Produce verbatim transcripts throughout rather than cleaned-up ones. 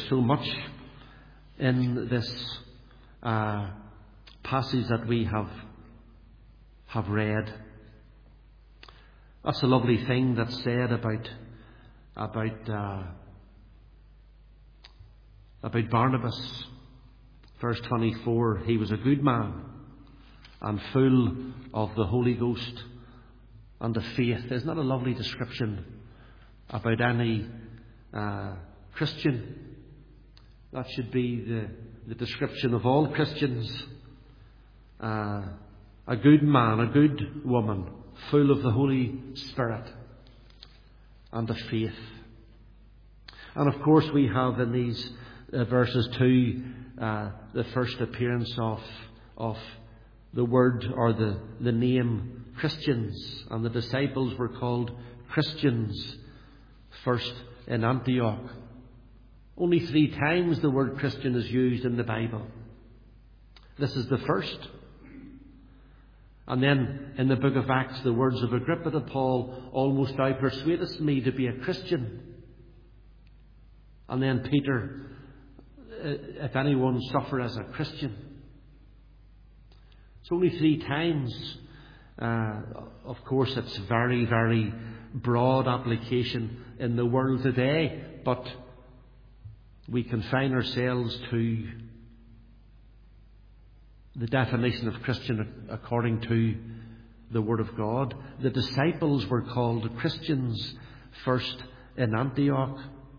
so much in this uh, passage that we have have read. That's a lovely thing that's said about about uh, about Barnabas. Verse twenty-four, he was a good man and full of the Holy Ghost and of faith. Isn't that a lovely description about any uh, Christian? That should be the, the description of all Christians. Uh, a good man, a good woman, full of the Holy Spirit and of faith. And of course we have in these uh, verses too uh, the first appearance of of the word or the, the name Christians. And the disciples were called Christians first in Antioch. Only three times the word Christian is used in the Bible. This is the first. And then in the book of Acts, the words of Agrippa to Paul, almost thou persuadest me to be a Christian. And then Peter, if anyone suffer as a Christian. It's only three times. Uh, of course, it's very, very broad application in the world today, but we confine ourselves to the definition of Christian according to the Word of God. The disciples were called Christians first in Antioch.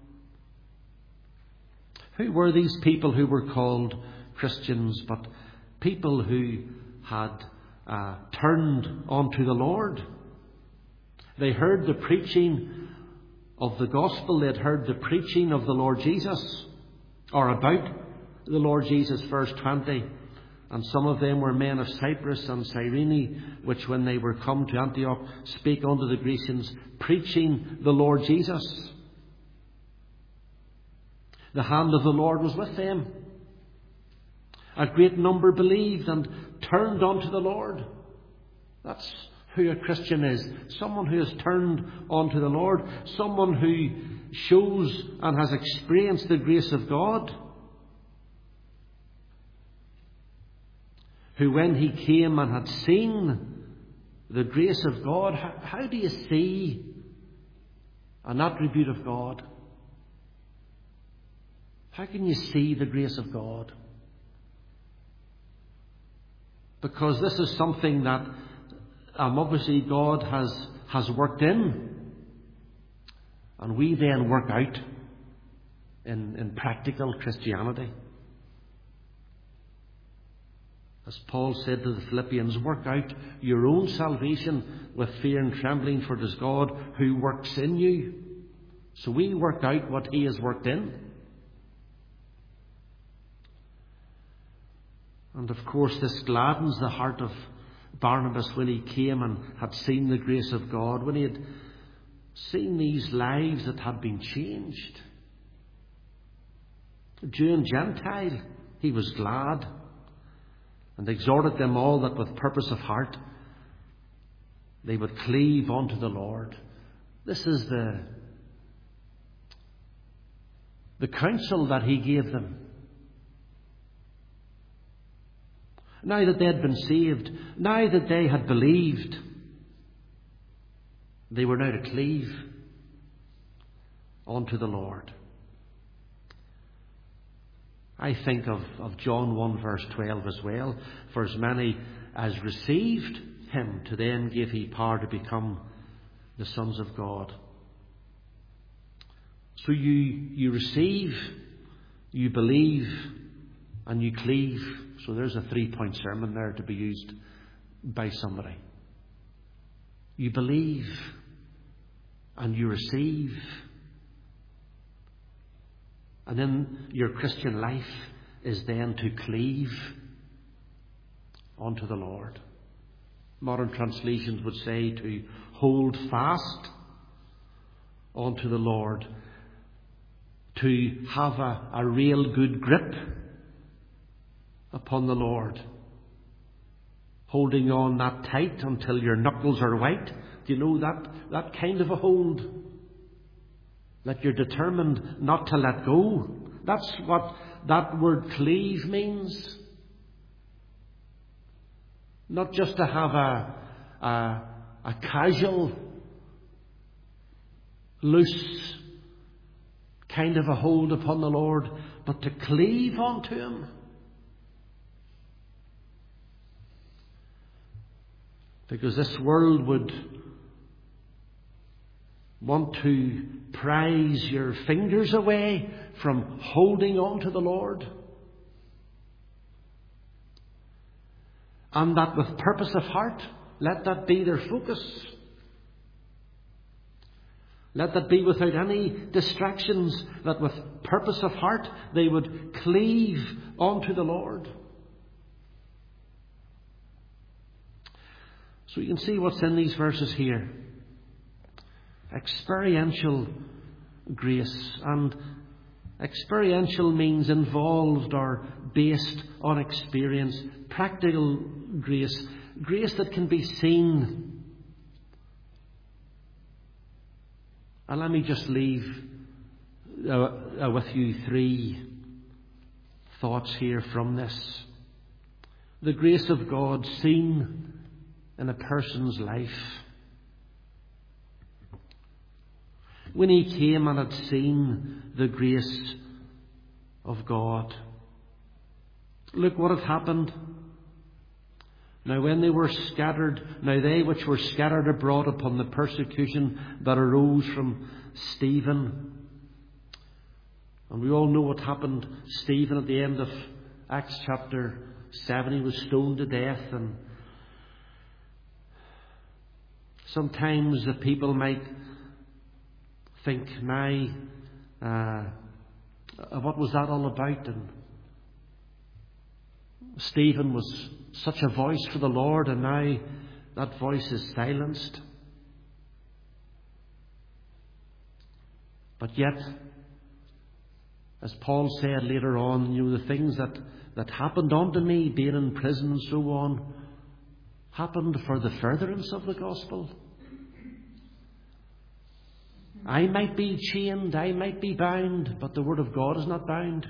Who were these people who were called Christians? But people who had uh, turned unto the Lord. They heard the preaching of the gospel. They had heard the preaching of the Lord Jesus, or about the Lord Jesus, verse twenty. And some of them were men of Cyprus and Cyrene, which when they were come to Antioch, spake unto the Grecians, preaching the Lord Jesus. The hand of the Lord was with them. A great number believed and turned unto the Lord. That's who a Christian is. Someone who has turned unto the Lord. Someone who shows and has experienced the grace of God. Who when he came and had seen the grace of God, how, how do you see an attribute of God? How can you see the grace of God? Because this is something that um, obviously God has, has worked in. And we then work out in, in practical Christianity. As Paul said to the Philippians, work out your own salvation with fear and trembling, for it is God who works in you. So we work out what he has worked in. And of course this gladdens the heart of Barnabas when he came and had seen the grace of God, when he had seen these lives that had been changed. Jew and Gentile, he was glad and exhorted them all that with purpose of heart they would cleave unto the Lord. This is the, the counsel that he gave them. Now that they had been saved, now that they had believed, they were now to cleave unto the Lord. I think of, of John one verse twelve as well. For as many as received him, to them gave he power to become the sons of God. So you, you receive, you believe, and you cleave. So there's a three-point sermon there to be used by somebody. You believe and you receive. And then your Christian life is then to cleave unto the Lord. Modern translations would say to hold fast unto the Lord. To have a, a real good grip upon the Lord. Holding on that tight until your knuckles are white. Do you know that, that kind of a hold? That you're determined not to let go. That's what that word cleave means. Not just to have a, a, a casual, loose kind of a hold upon the Lord, but to cleave unto Him. Because this world would want to prise your fingers away from holding on to the Lord. And that with purpose of heart, let that be their focus. Let that be without any distractions, that with purpose of heart they would cleave unto the Lord. So you can see what's in these verses here. Experiential grace. And experiential means involved or based on experience. Practical grace. Grace that can be seen. And let me just leave uh, uh, with you three thoughts here from this. The grace of God seen in a person's life. When he came and had seen the grace of God, look what had happened. Now when they were scattered, now they which were scattered abroad upon the persecution that arose from Stephen. And we all know what happened. Stephen at the end of Acts chapter seven, he was stoned to death. And sometimes the people might think, now, uh, what was that all about? And Stephen was such a voice for the Lord, and now that voice is silenced. But yet, as Paul said later on, you know, the things that, that happened unto me, being in prison and so on, happened for the furtherance of the gospel. I might be chained, I might be bound, but the word of God is not bound.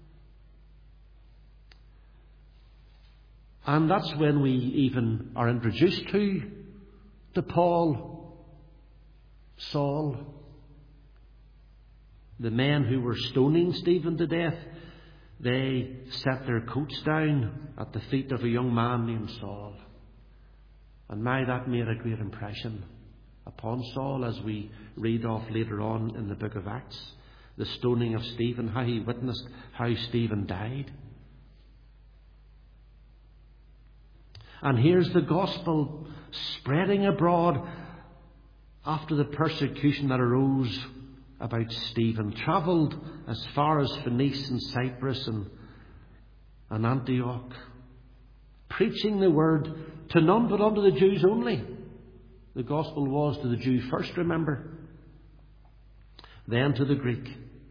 And that's when we even are introduced to, to Paul, Saul, the men who were stoning Stephen to death. They set their coats down at the feet of a young man named Saul. And my, that made a great impression upon Saul, as we read off later on in the book of Acts. The stoning of Stephen, how he witnessed how Stephen died. And here's the gospel spreading abroad after the persecution that arose about Stephen. Travelled as far as Phoenice and Cyprus and, and Antioch, preaching the word to none but unto the Jews only. The gospel was to the Jew first, remember, then to the Greek.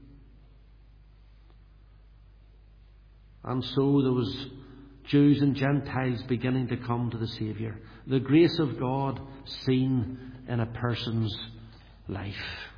And so there was Jews and Gentiles beginning to come to the Saviour. The grace of God seen in a person's life.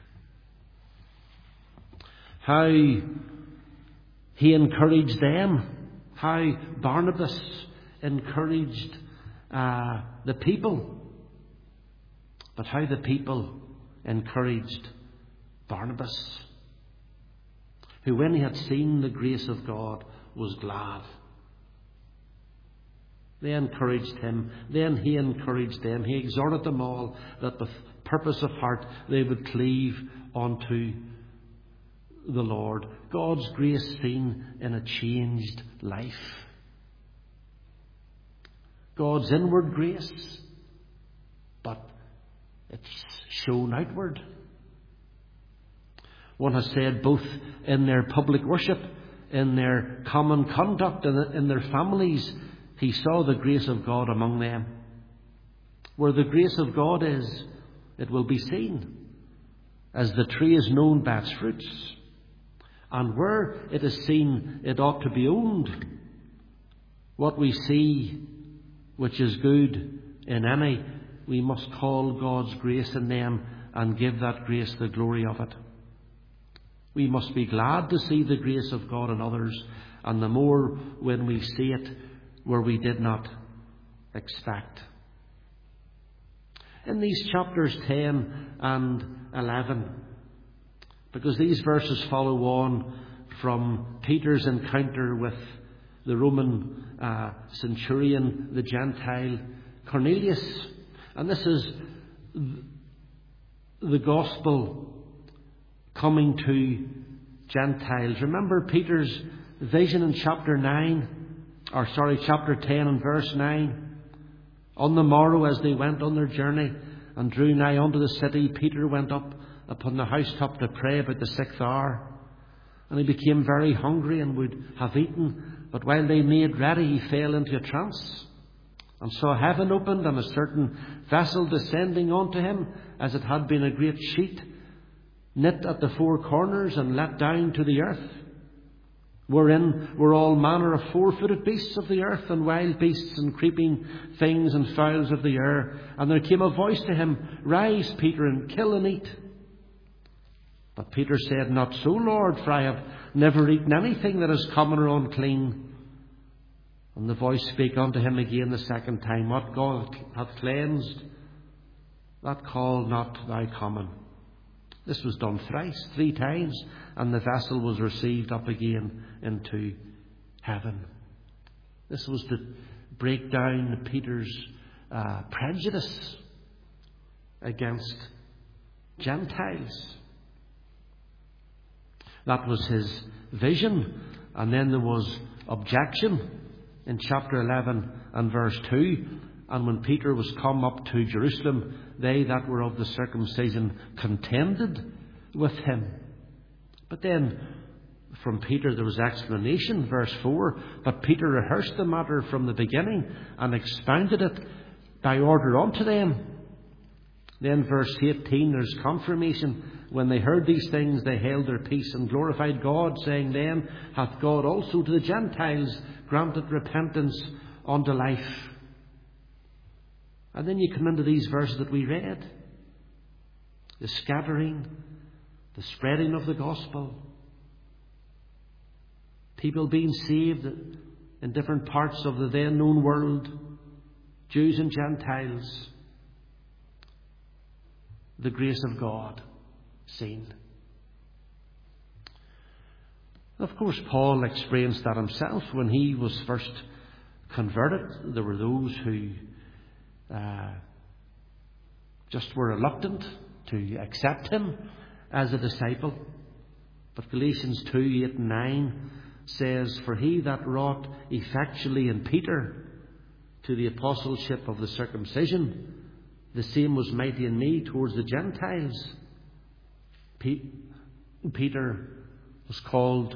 How he encouraged them. How Barnabas encouraged uh, the people. But how the people encouraged Barnabas, who when he had seen the grace of God was glad. They encouraged him. Then he encouraged them. He exhorted them all that with purpose of heart they would cleave unto the Lord. God's grace seen in a changed life. God's inward grace, but it's shown outward. One has said both in their public worship, in their common conduct, and in their families, he saw the grace of God among them. Where the grace of God is, it will be seen, as the tree is known by its fruits. And where it is seen, it ought to be owned. What we see, which is good in any, we must call God's grace in them and give that grace the glory of it. We must be glad to see the grace of God in others, and the more when we see it where we did not expect. In these chapters ten and eleven, because these verses follow on from Peter's encounter with the Roman uh, centurion, the Gentile Cornelius, and this is the gospel coming to Gentiles. Remember Peter's vision in chapter nine, or sorry, chapter ten and verse nine. On the morrow, as they went on their journey and drew nigh unto the city, Peter went up upon the housetop to pray about the sixth hour. And he became very hungry and would have eaten. But while they made ready, he fell into a trance, and saw heaven opened, and a certain vessel descending unto him, as it had been a great sheet, knit at the four corners and let down to the earth, wherein were all manner of four-footed beasts of the earth, and wild beasts, and creeping things, and fowls of the air. And there came a voice to him, Rise, Peter, and kill and eat. But Peter said, Not so, Lord, for I have never eaten anything that is common or unclean. And the voice spake unto him again the second time, What God hath cleansed, that call not thou common. This was done thrice, three times, and the vessel was received up again into heaven. This was to break down Peter's uh, prejudice against Gentiles. That was his vision. And then there was objection in chapter eleven and verse two. And when Peter was come up to Jerusalem, they that were of the circumcision contended with him. But then from Peter there was explanation, verse four. But Peter rehearsed the matter from the beginning and expounded it by order unto them. Then verse eighteen, there's confirmation. When they heard these things, they held their peace and glorified God, saying, Then hath God also to the Gentiles granted repentance unto life. And then you come into these verses that we read. The scattering, the spreading of the gospel. People being saved in different parts of the then known world. Jews and Gentiles. The grace of God seen. Of course, Paul experienced that himself when he was first converted. There were those who uh, just were reluctant to accept him as a disciple. But Galatians two, eight and nine says, For he that wrought effectually in Peter to the apostleship of the circumcision, the same was mighty in me towards the Gentiles. Peter was called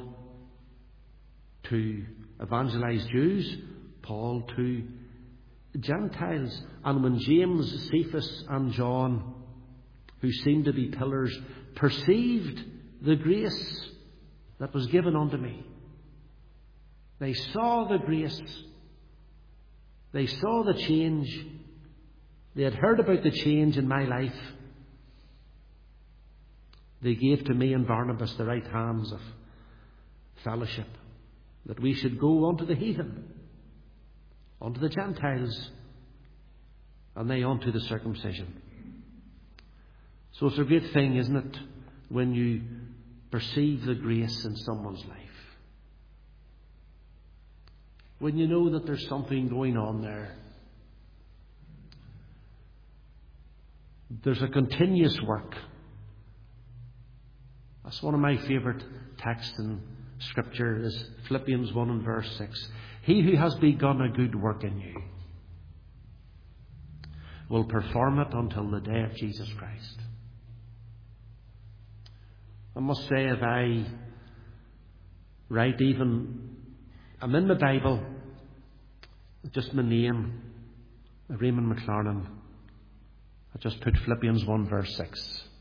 to evangelize Jews, Paul to Gentiles. And when James, Cephas and John, who seemed to be pillars, perceived the grace that was given unto me, they saw the grace, they saw the change, they had heard about the change in my life. They gave to me and Barnabas the right hands of fellowship, that we should go unto the heathen, unto the Gentiles, and they unto the circumcision. So it's a great thing, isn't it, when you perceive the grace in someone's life. When you know that there's something going on there. There's a continuous work. That's one of my favourite texts in Scripture, is Philippians one and verse six. He who has begun a good work in you will perform it until the day of Jesus Christ. I must say, if I write even, I'm in the Bible, just my name, Raymond McLaren, I just put Philippians one verse six.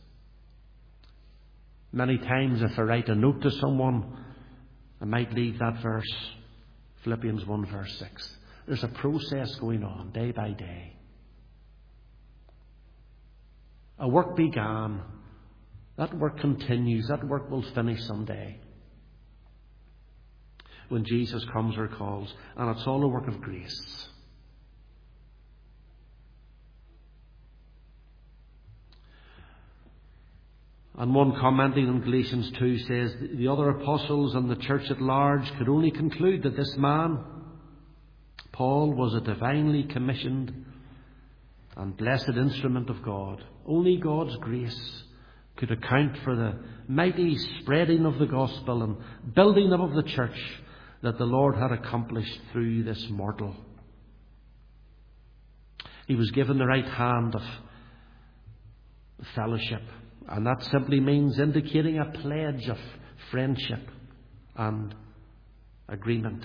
Many times if I write a note to someone, I might leave that verse, Philippians one verse six. There's a process going on day by day. A work began That work continues. That work will finish someday when Jesus comes or calls. And it's all a work of grace. And one commenting on Galatians two says, the other apostles and the church at large could only conclude that this man, Paul, was a divinely commissioned and blessed instrument of God. Only God's grace could account for the mighty spreading of the gospel and building up of the church that the Lord had accomplished through this mortal. He was given the right hand of fellowship, and that simply means indicating a pledge of friendship and agreement.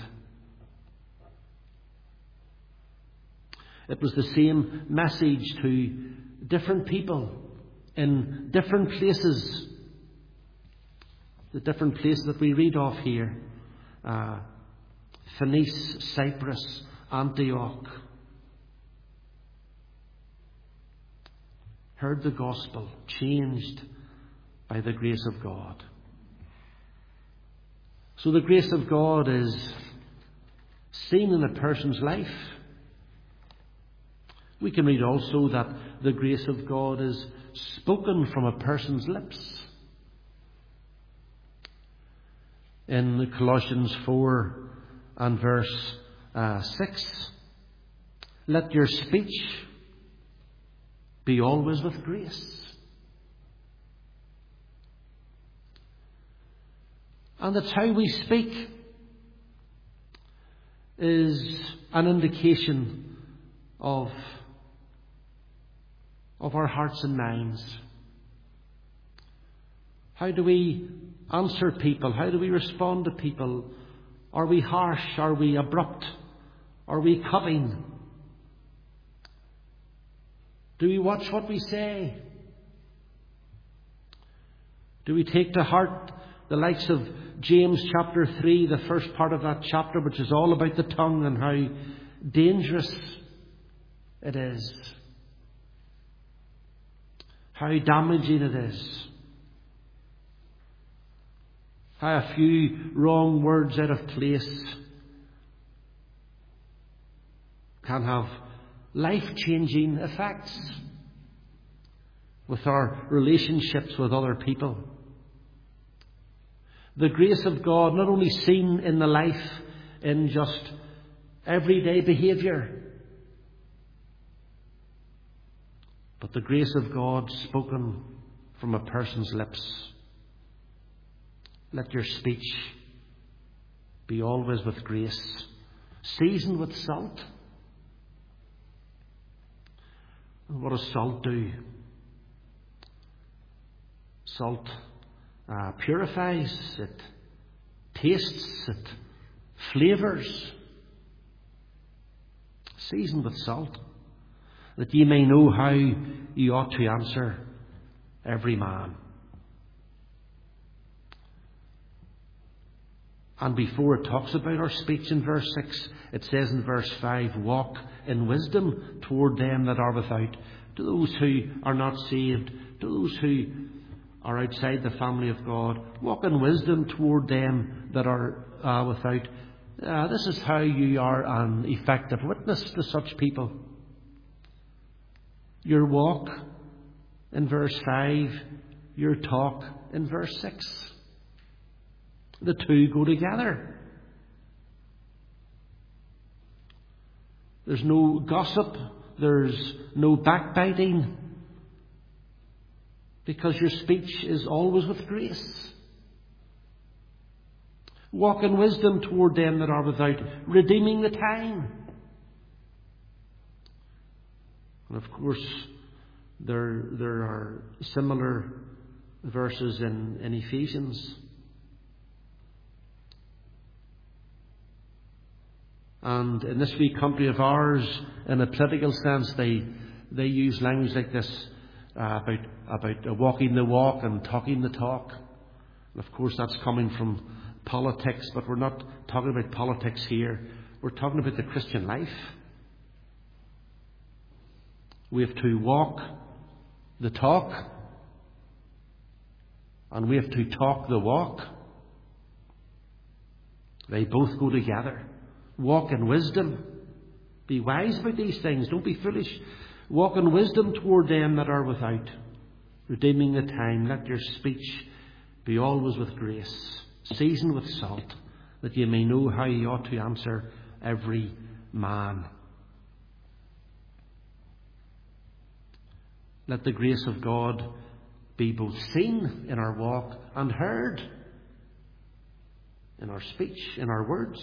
It was the same message to different people in different places. The different places that we read of here. Uh, Phoenice, Cyprus, Antioch. Heard the gospel, changed by the grace of God. So the grace of God is seen in a person's life. We can read also that the grace of God is spoken from a person's lips. In Colossians four and verse uh, six, let your speech be always with grace. And that's how we speak is an indication of, of our hearts and minds. How do we answer people? How do we respond to people? Are we harsh? Are we abrupt? Are we cutting? Do we watch what we say? Do we take to heart the likes of James chapter three, the first part of that chapter, which is all about the tongue and how dangerous it is, how damaging it is, how a few wrong words out of place can have life-changing effects with our relationships with other people. The grace of God not only seen in the life in just everyday behaviour, but the grace of God spoken from a person's lips. Let your speech be always with grace, seasoned with salt. And what does salt do? Salt uh, purifies, it tastes, it flavours. Seasoned with salt, that ye may know how ye ought to answer every man. And before it talks about our speech in verse six, it says in verse five, walk in wisdom toward them that are without, to those who are not saved, to those who are outside the family of God. Walk in wisdom toward them that are uh, without. Uh, this is how you are an effective witness to such people. Your walk in verse five, your talk in verse six. The two go together. There's no gossip. There's no backbiting. Because your speech is always with grace. Walk in wisdom toward them that are without, redeeming the time. And of course, there, there are similar verses in, in Ephesians. And in this wee country of ours, in a political sense, they they use language like this uh, about about uh, walking the walk and talking the talk. And of course, that's coming from politics, but we're not talking about politics here. We're talking about the Christian life. We have to walk the talk and we have to talk the walk. They both go together. Walk in wisdom. Be wise about these things. Don't be foolish. Walk in wisdom toward them that are without, redeeming the time. Let your speech be always with grace, seasoned with salt, that ye may know how ye ought to answer every man. Let the grace of God be both seen in our walk and heard in our speech, in our words.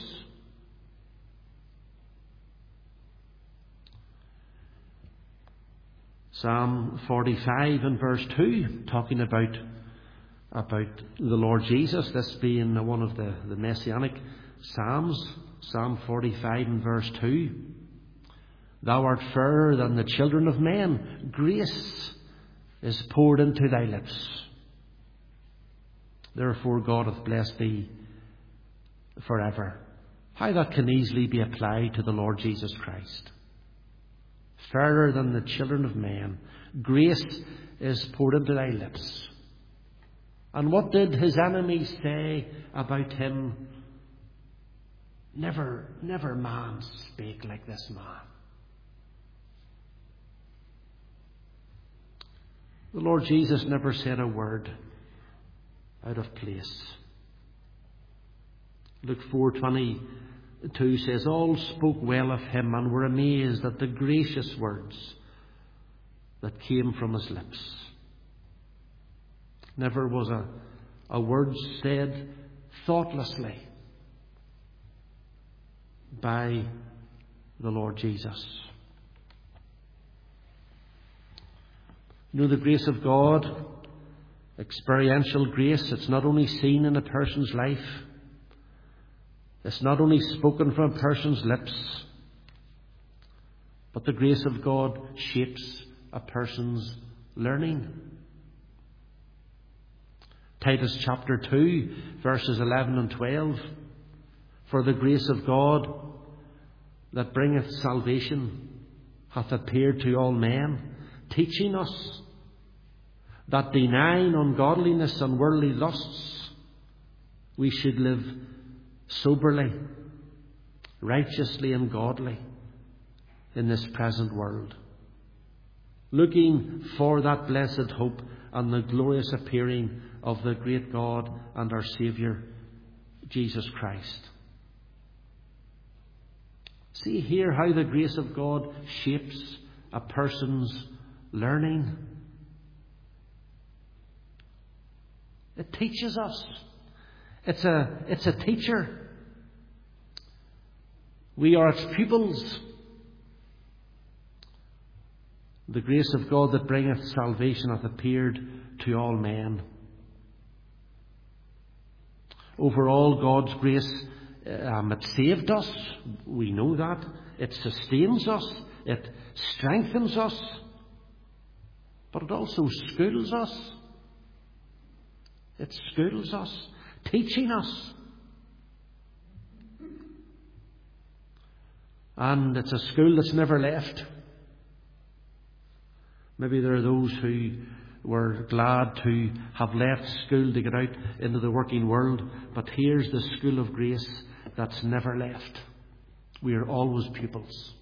Psalm forty-five and verse two, talking about, about the Lord Jesus, this being one of the, the Messianic Psalms. Psalm forty-five and verse two. Thou art fairer than the children of men. Grace is poured into thy lips. Therefore God hath blessed thee forever. How that can easily be applied to the Lord Jesus Christ. Fairer than the children of men. Grace is poured into thy lips. And what did his enemies say about him? Never, never man spake like this man. The Lord Jesus never said a word out of place. Luke four twenty-two says, all spoke well of him and were amazed at the gracious words that came from his lips. Never was a, a word said thoughtlessly by the Lord Jesus. You know, the grace of God, experiential grace, it's not only seen in a person's life, it's not only spoken from a person's lips, but the grace of God shapes a person's learning. Titus chapter two, verses eleven and twelve. For the grace of God that bringeth salvation hath appeared to all men, teaching us that denying ungodliness and worldly lusts, we should live soberly, righteously and godly in this present world, looking for that blessed hope and the glorious appearing of the great God and our Saviour, Jesus Christ. See here how the grace of God shapes a person's learning. It teaches us. It's a, it's a teacher. We are its pupils. The grace of God that bringeth salvation hath appeared to all men. Overall, God's grace, um, it saved us. We know that. It sustains us. It strengthens us. But it also schools us. It schools us, teaching us. And it's a school that's never left. Maybe there are those who were glad to have left school to get out into the working world, but here's the school of grace that's never left. We are always pupils,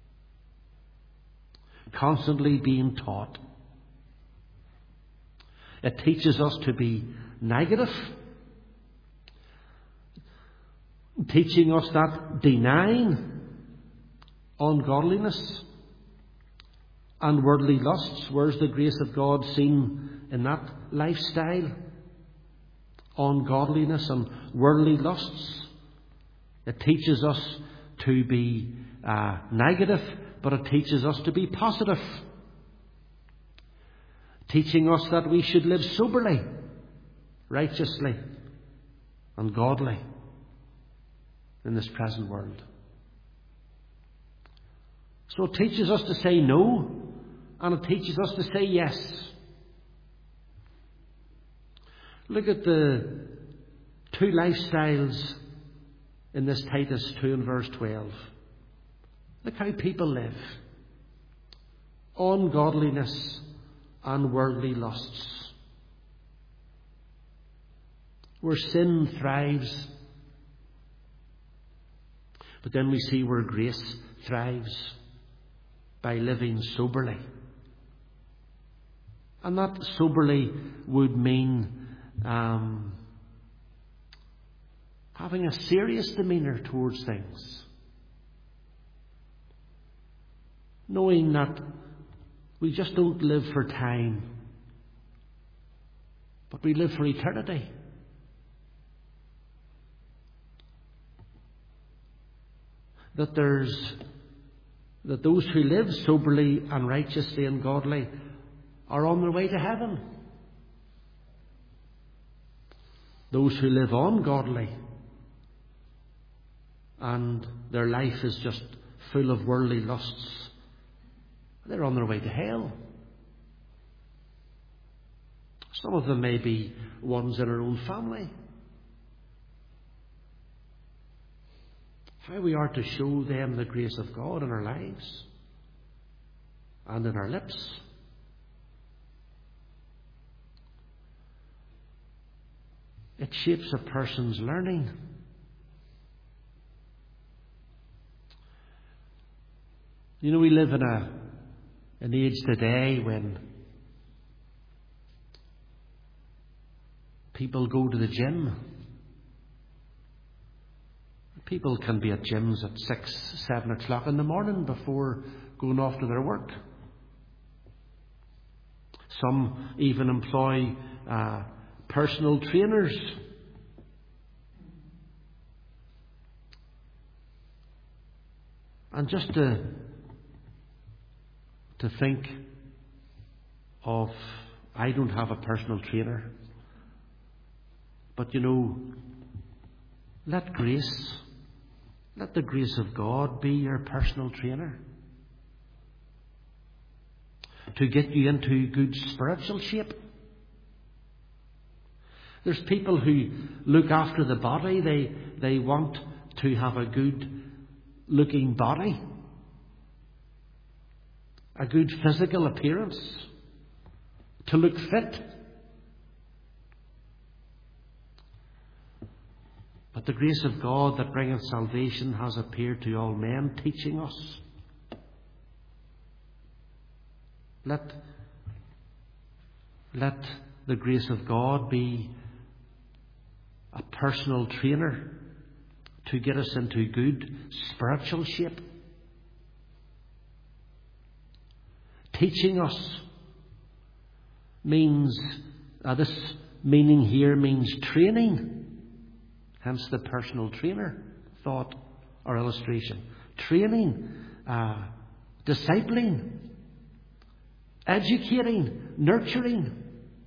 constantly being taught. It teaches us to be negative, teaching us that denying ungodliness and worldly lusts. Where's the grace of God seen in that lifestyle? Ungodliness and worldly lusts. It teaches us to be uh, negative, but it teaches us to be positive. Teaching us that we should live soberly, righteously, and godly in this present world. So it teaches us to say no, and it teaches us to say yes. Look at the two lifestyles in this Titus two and verse twelve. Look how people live. Ungodliness and worldly lusts. where sin thrives. But then we see where grace thrives, by living soberly. And that soberly would mean um, having a serious demeanour towards things. Knowing that we just don't live for time, but we live for eternity. That there's that those who live soberly and righteously and godly are on their way to heaven. Those who live ungodly and their life is just full of worldly lusts, they're on their way to hell. Some of them may be ones in our own family. How we are to show them the grace of God in our lives and in our lips. It shapes a person's learning. You know, we live in a an age today when people go to the gym. People can be at gyms at six, seven o'clock in the morning before going off to their work. Some even employ uh, personal trainers. And just to, to think of, I don't have a personal trainer, but you know, let grace, let the grace of God be your personal trainer to get you into good spiritual shape. There's people who look after the body. They, they want to have a good looking body, a good physical appearance, to look fit. But the grace of God that bringeth salvation has appeared to all men, teaching us. Let, let the grace of God be a personal trainer to get us into good spiritual shape. Teaching us means, uh, this meaning here means training. Hence the personal trainer thought or illustration. Training, uh, discipling, educating, nurturing.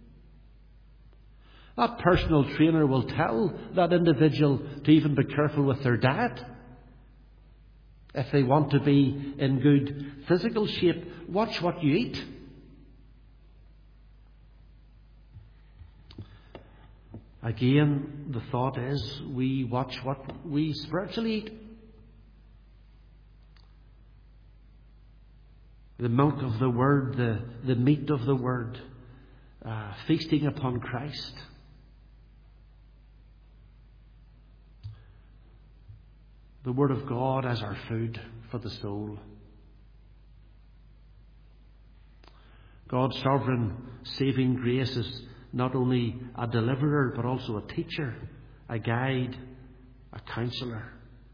That personal trainer will tell that individual to even be careful with their diet. If they want to be in good physical shape, watch what you eat. Again, the thought is we watch what we spiritually eat. The milk of the Word, the, the meat of the Word, uh, feasting upon Christ. The Word of God as our food for the soul. God's sovereign saving grace is not only a deliverer, but also a teacher, a guide, a counsellor.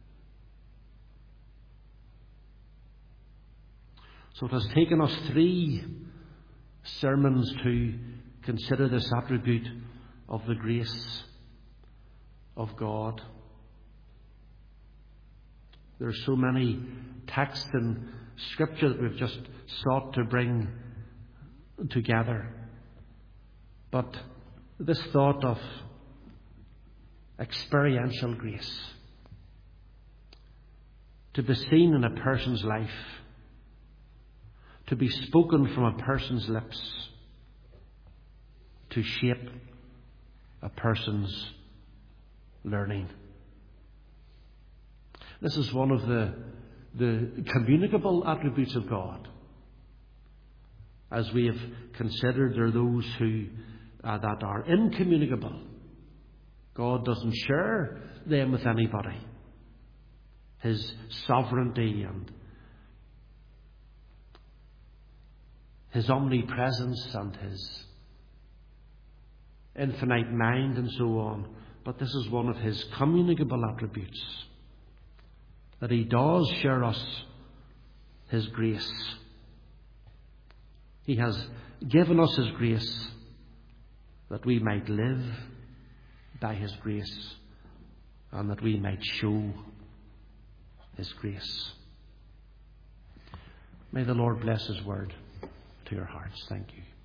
So it has taken us three sermons to consider this attribute of the grace of God. There are so many texts in Scripture that we've just sought to bring together. But this thought of experiential grace, to be seen in a person's life, to be spoken from a person's lips, to shape a person's learning. This is one of the, the communicable attributes of God. As we have considered, there are those who uh, that are incommunicable. God doesn't share them with anybody. His sovereignty and His omnipresence and His infinite mind and so on. But this is one of His communicable attributes, that He does share us His grace. He has given us His grace that we might live by His grace and that we might show His grace. May the Lord bless His word to your hearts. Thank you.